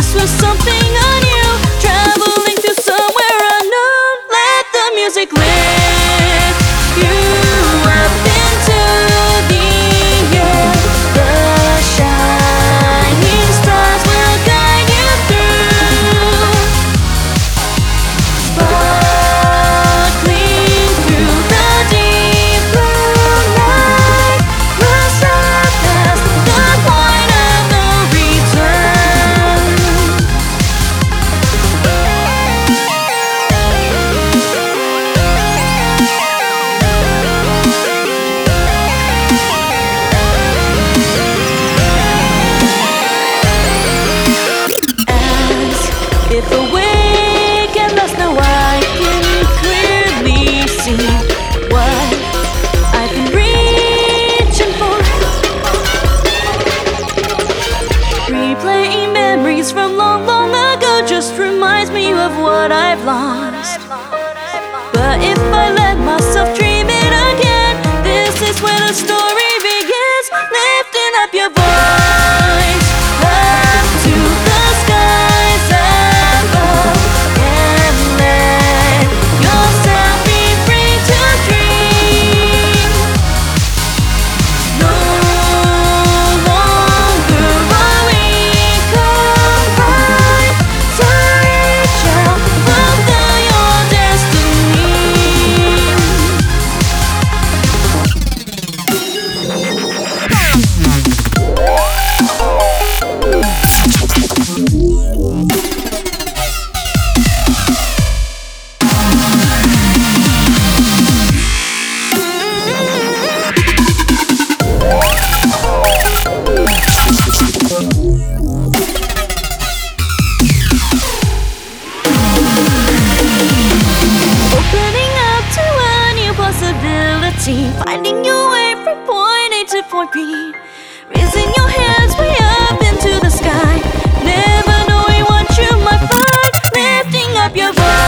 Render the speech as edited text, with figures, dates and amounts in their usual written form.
this was something I knew. Traveling to somewhere unknown. Let the music lift you up into the air. The shining stars will guide you through. Sparkling through the deep blue night, we'll surpass the point of no return. As if awake and lost, now I can clearly see what I've been reaching for. Replaying memories from long, long ago just reminds me of what I've lost. But if I let myself dream it again, this is where the story begins. Lifting up your voice up to the skies above, and let yourself be free to dream. No longer are we confined, so reach out, fulfill your destiny. Opening up to a new possibility, finding your way from point A to point B, raising your hands way up into the sky, never knowing what you might find. Lifting up your voice